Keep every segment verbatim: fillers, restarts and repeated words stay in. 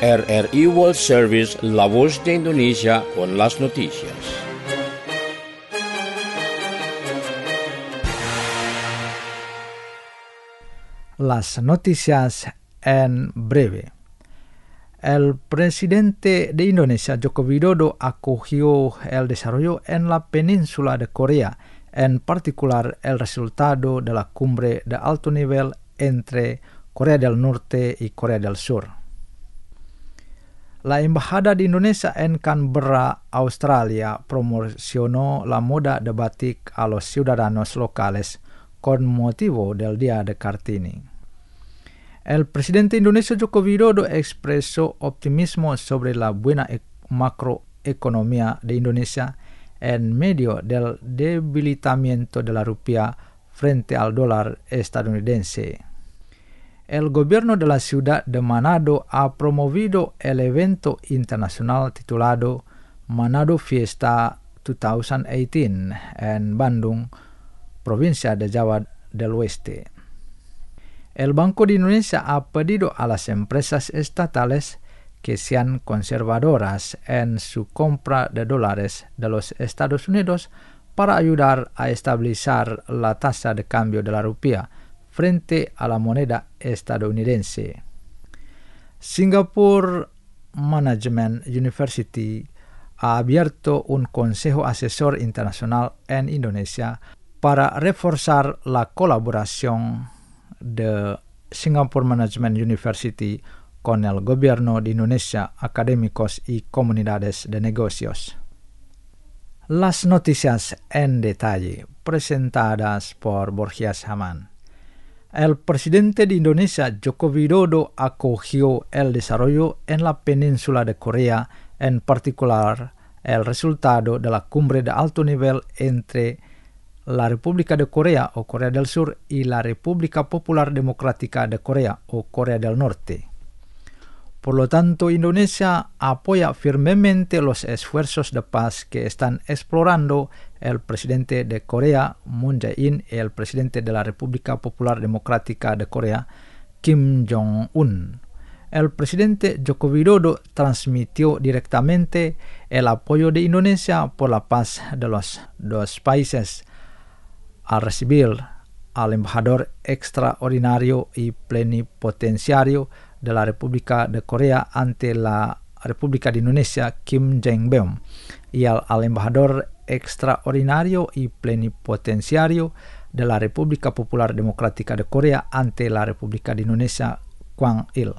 R R I World Service, La Voz de Indonesia, con las noticias. Las noticias en breve. El presidente de Indonesia, Joko Widodo, acogió el desarrollo en la península de Corea, en particular el resultado de la cumbre de alto nivel entre Corea del Norte y Corea del Sur. La Embajada de Indonesia en Canberra, Australia, promocionó la moda de batik a los ciudadanos locales con motivo del Día de Kartini. El presidente indonesio Joko Widodo expresó optimismo sobre la buena e- macroeconomía de Indonesia en medio del debilitamiento de la rupiah frente al dólar estadounidense. El gobierno de la ciudad de Manado ha promovido el evento internacional titulado Manado Fiesta dos mil dieciocho en Bandung, provincia de Java del Oeste. El Banco de Indonesia ha pedido a las empresas estatales que sean conservadoras en su compra de dólares de los Estados Unidos para ayudar a estabilizar la tasa de cambio de la rupiah frente a la moneda estadounidense. Singapore Management University ha abierto un consejo asesor internacional en Indonesia para reforzar la colaboración de Singapore Management University con el gobierno de Indonesia, académicos y comunidades de negocios. Las noticias en detalle, presentadas por Borgias Haman. El presidente de Indonesia, Joko Widodo, acogió el desarrollo en la península de Corea, en particular el resultado de la cumbre de alto nivel entre la República de Corea o Corea del Sur y la República Popular Democrática de Corea o Corea del Norte. Por lo tanto, Indonesia apoya firmemente los esfuerzos de paz que están explorando el presidente de Corea, Moon Jae-in, y el presidente de la República Popular Democrática de Corea, Kim Jong-un. El presidente Joko Widodo transmitió directamente el apoyo de Indonesia por la paz de los dos países al recibir al embajador extraordinario y plenipotenciario de la República de Corea ante la República de Indonesia, Kim Jong-beom, y al, al embajador extraordinario y plenipotenciario de la República Popular Democrática de Corea ante la República de Indonesia, Kwang Il.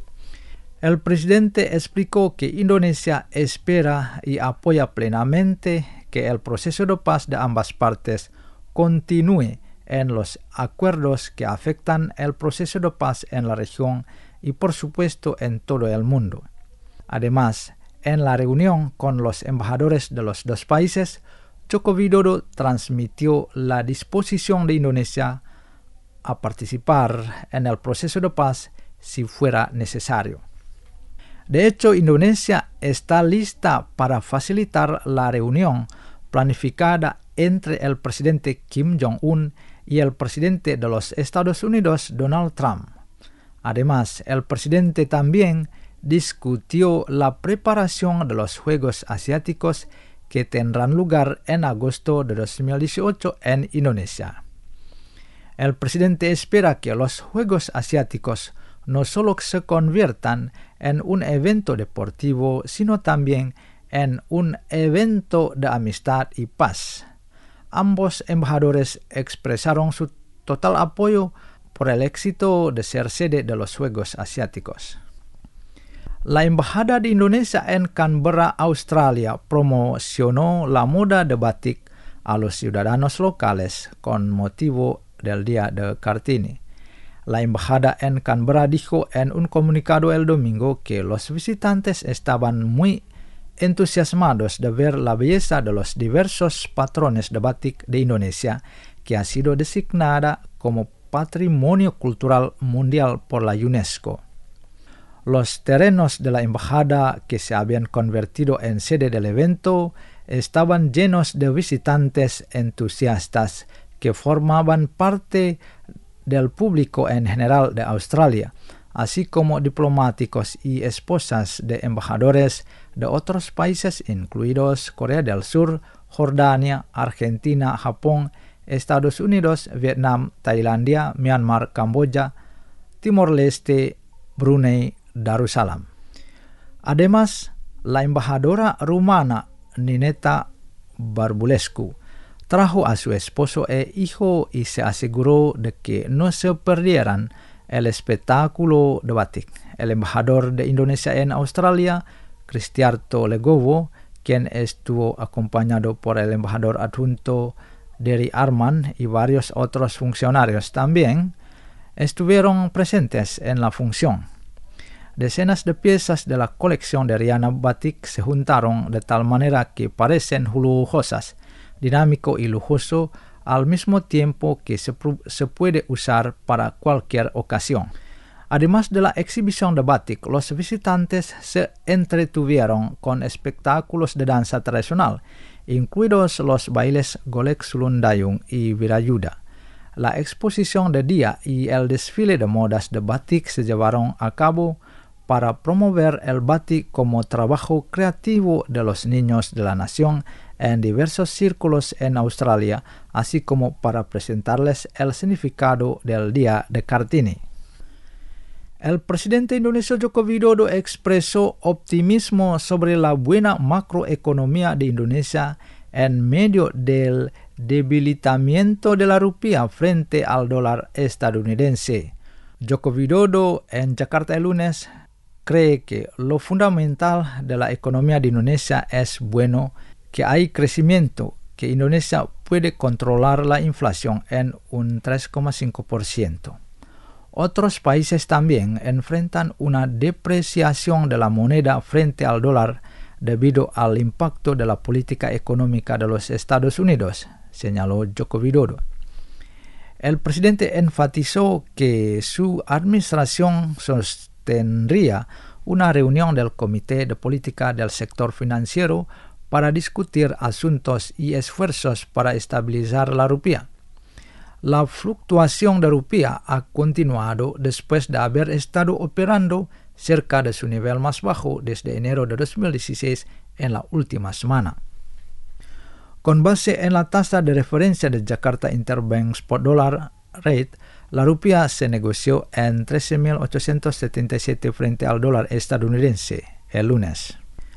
El presidente explicó que Indonesia espera y apoya plenamente que el proceso de paz de ambas partes continúe en los acuerdos que afectan el proceso de paz en la región y por supuesto en todo el mundo. Además, en la reunión con los embajadores de los dos países, Joko Widodo transmitió la disposición de Indonesia a participar en el proceso de paz si fuera necesario. De hecho, Indonesia está lista para facilitar la reunión planificada entre el presidente Kim Jong-un y el presidente de los Estados Unidos, Donald Trump. Además, el presidente también discutió la preparación de los Juegos Asiáticos que tendrán lugar en agosto de dos mil dieciocho en Indonesia. El presidente espera que los Juegos Asiáticos no solo se conviertan en un evento deportivo, sino también en un evento de amistad y paz. Ambos embajadores expresaron su total apoyo por el éxito de ser sede de los Juegos Asiáticos. La Embajada de Indonesia en Canberra, Australia, promocionó la moda de batik a los ciudadanos locales con motivo del Día de Kartini. La embajada en Canberra dijo en un comunicado el domingo que los visitantes estaban muy entusiasmados de ver la belleza de los diversos patrones de batik de Indonesia, que ha sido designada como Patrimonio Cultural Mundial por la UNESCO. Los terrenos de la embajada, que se habían convertido en sede del evento, estaban llenos de visitantes entusiastas que formaban parte del público en general de Australia, así como diplomáticos y esposas de embajadores de otros países, incluidos Corea del Sur, Jordania, Argentina, Japón, Estados Unidos, Vietnam, Tailandia, Myanmar, Camboya, Timor-Leste, Brunei, Darussalam. Además, la embajadora rumana Nineta Barbulescu trajo a su esposo e hijo y se aseguró de que no se perdieran el espectáculo de batik. El embajador de Indonesia en Australia, Kristiarto Legowo, quien estuvo acompañado por el embajador adjunto Derry Arman y varios otros funcionarios también, estuvieron presentes en la función. Decenas de piezas de la colección de Riana Batik se juntaron de tal manera que parecen lujosas, dinámico y lujoso al mismo tiempo que se, se puede usar para cualquier ocasión. Además de la exhibición de batik, los visitantes se entretuvieron con espectáculos de danza tradicional, incluidos los bailes Golek Sulundayung y Virayuda. La exposición de día y el desfile de modas de batik se llevaron a cabo para promover el batik como trabajo creativo de los niños de la nación en diversos círculos en Australia, así como para presentarles el significado del Día de Kartini. El presidente indonesio Joko Widodo expresó optimismo sobre la buena macroeconomía de Indonesia en medio del debilitamiento de la rupiah frente al dólar estadounidense. Joko Widodo en Jakarta el lunes cree que lo fundamental de la economía de Indonesia es bueno, que hay crecimiento, que Indonesia puede controlar la inflación en un tres coma cinco por ciento. Otros países también enfrentan una depreciación de la moneda frente al dólar debido al impacto de la política económica de los Estados Unidos, señaló Joko Widodo. El presidente enfatizó que su administración sostendría una reunión del Comité de Política del Sector Financiero para discutir asuntos y esfuerzos para estabilizar la rupiah. La fluctuación de rupiah ha continuado después de haber estado operando cerca de su nivel más bajo desde enero de dos mil dieciséis en la última semana. Con base en la tasa de referencia de Jakarta Interbank Spot Dollar Rate, la rupiah se negoció en trece mil ochocientos setenta y siete frente al dólar estadounidense el lunes.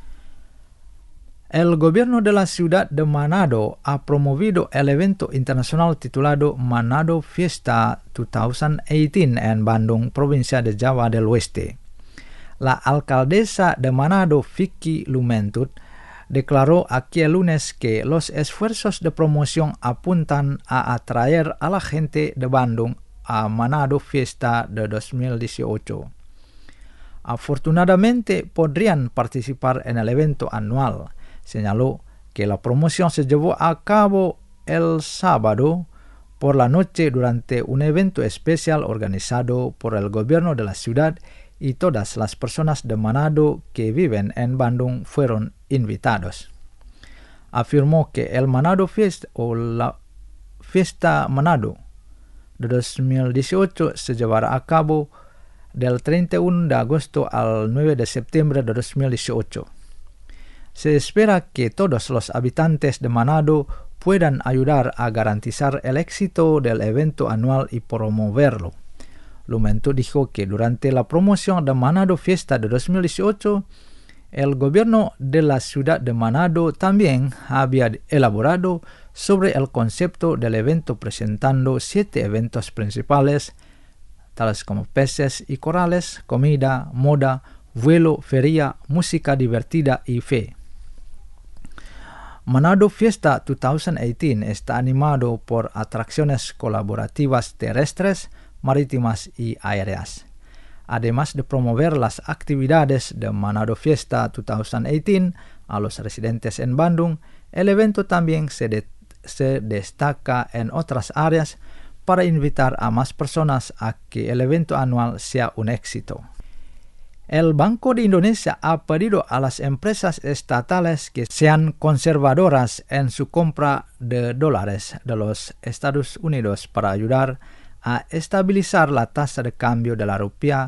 El gobierno de la ciudad de Manado ha promovido el evento internacional titulado Manado Fiesta dos mil dieciocho en Bandung, provincia de Java del Oeste. La alcaldesa de Manado, Vicky Lumentut, declaró aquí el lunes que los esfuerzos de promoción apuntan a atraer a la gente de Bandung a Manado Fiesta de dos mil dieciocho. Afortunadamente podrían participar en el evento anual. Señaló que la promoción se llevó a cabo el sábado por la noche durante un evento especial organizado por el gobierno de la ciudad y todas las personas de Manado que viven en Bandung fueron invitados. Afirmó que el Manado Fest o la Fiesta Manado de dos mil dieciocho se llevará a cabo del treinta y uno de agosto al nueve de septiembre de dos mil dieciocho. Se espera que todos los habitantes de Manado puedan ayudar a garantizar el éxito del evento anual y promoverlo. Lumentut dijo que durante la promoción de Manado Fiesta de dos mil dieciocho, el gobierno de la ciudad de Manado también había elaborado sobre el concepto del evento presentando siete eventos principales, tales como peces y corales, comida, moda, vuelo, feria, música divertida y fe. Manado Fiesta dos mil dieciocho está animado por atracciones colaborativas terrestres, marítimas y aéreas. Además de promover las actividades de Manado Fiesta dos mil dieciocho a los residentes en Bandung, el evento también se, de, se destaca en otras áreas para invitar a más personas a que el evento anual sea un éxito. El Banco de Indonesia ha pedido a las empresas estatales que sean conservadoras en su compra de dólares de los Estados Unidos para ayudar a estabilizar la tasa de cambio de la rupiah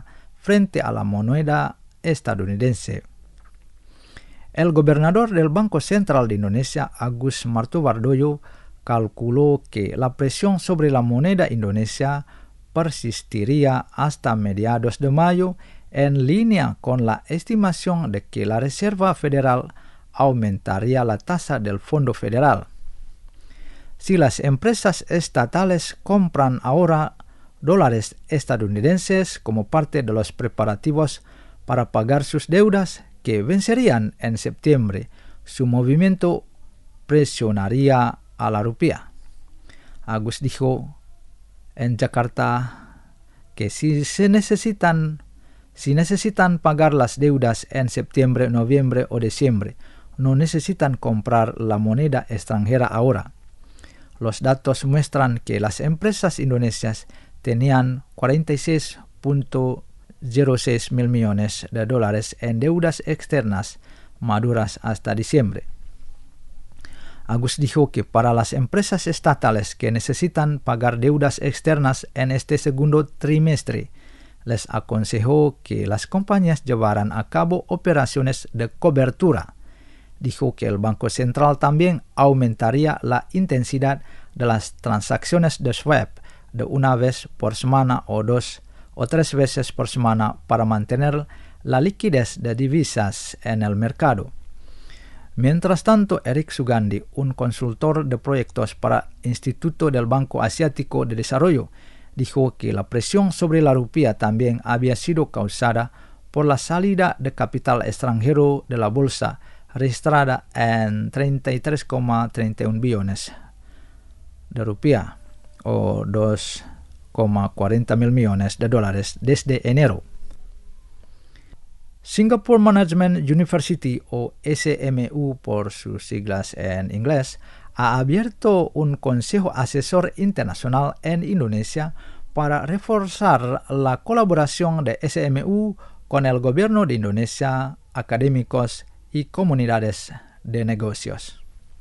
frente a la moneda estadounidense. El gobernador del Banco Central de Indonesia, Agus Martowardoyo, calculó que la presión sobre la moneda indonesia persistiría hasta mediados de mayo, en línea con la estimación de que la Reserva Federal aumentaría la tasa del Fondo Federal. Si las empresas estatales compran ahora dólares estadounidenses como parte de los preparativos para pagar sus deudas que vencerían en septiembre, su movimiento presionaría a la rupiah. Agus dijo en Jakarta que si se necesitan si necesitan pagar las deudas en septiembre, noviembre o diciembre, no necesitan comprar la moneda extranjera ahora. Los datos muestran que las empresas indonesias tenían cuarenta y seis punto cero seis mil millones de dólares en deudas externas maduras hasta diciembre. Agus dijo que para las empresas estatales que necesitan pagar deudas externas en este segundo trimestre, les aconsejó que las compañías llevaran a cabo operaciones de cobertura. Dijo que el Banco Central también aumentaría la intensidad de las transacciones de swap de una vez por semana o dos o tres veces por semana para mantener la liquidez de divisas en el mercado. Mientras tanto, Eric Sugandi, un consultor de proyectos para Instituto del Banco Asiático de Desarrollo, dijo que la presión sobre la rupiah también había sido causada por la salida de capital extranjero de la bolsa, registrada en treinta y tres coma treinta y uno billones de rupiah o dos coma cuarenta mil millones de dólares desde enero. Singapore Management University, o S M U por sus siglas en inglés, ha abierto un consejo asesor internacional en Indonesia para reforzar la colaboración de S M U con el gobierno de Indonesia, académicos y comunidades de negocios.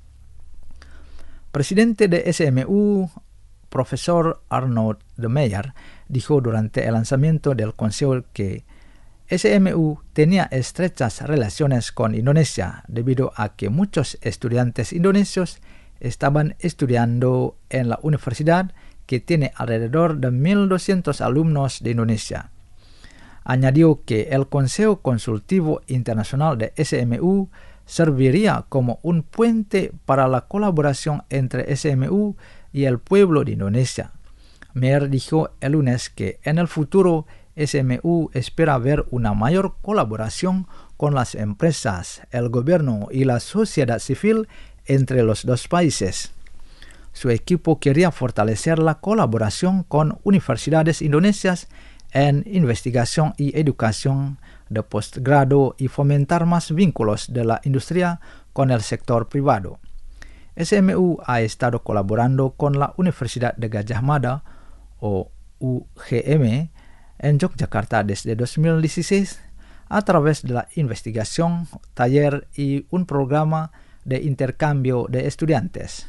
Presidente de S M U, profesor Arnold de Meyer, dijo durante el lanzamiento del consejo que S M U tenía estrechas relaciones con Indonesia debido a que muchos estudiantes indonesios estaban estudiando en la universidad, que tiene alrededor de mil doscientos alumnos de Indonesia. Añadió que el Consejo Consultivo Internacional de S M U serviría como un puente para la colaboración entre S M U y el pueblo de Indonesia. Meyer dijo el lunes que en el futuro S M U espera ver una mayor colaboración con las empresas, el gobierno y la sociedad civil entre los dos países. Su equipo quería fortalecer la colaboración con universidades indonesias en investigación y educación de postgrado y fomentar más vínculos de la industria con el sector privado. S M U ha estado colaborando con la Universidad de Gadjah Mada, o U G M, en Yogyakarta desde dos mil dieciséis a través de la investigación, taller y un programa de intercambio de estudiantes.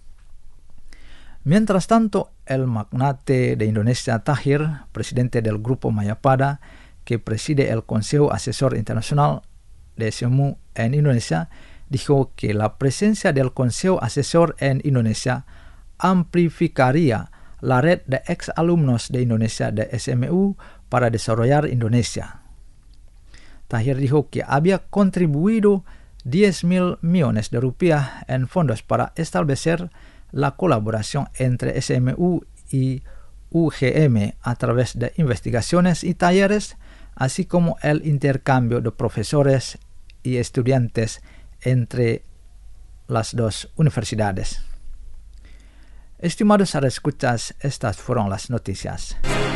Mientras tanto, el magnate de Indonesia Tahir, presidente del Grupo Mayapada, que preside el Consejo Asesor Internacional de S M U en Indonesia, dijo que la presencia del Consejo Asesor en Indonesia amplificaría la red de ex-alumnos de Indonesia de S M U para desarrollar Indonesia. Tahir dijo que había contribuido diez mil millones de rupiah en fondos para establecer la colaboración entre S M U y U G M a través de investigaciones y talleres, así como el intercambio de profesores y estudiantes entre las dos universidades. Estimados escuchas, estas fueron las noticias.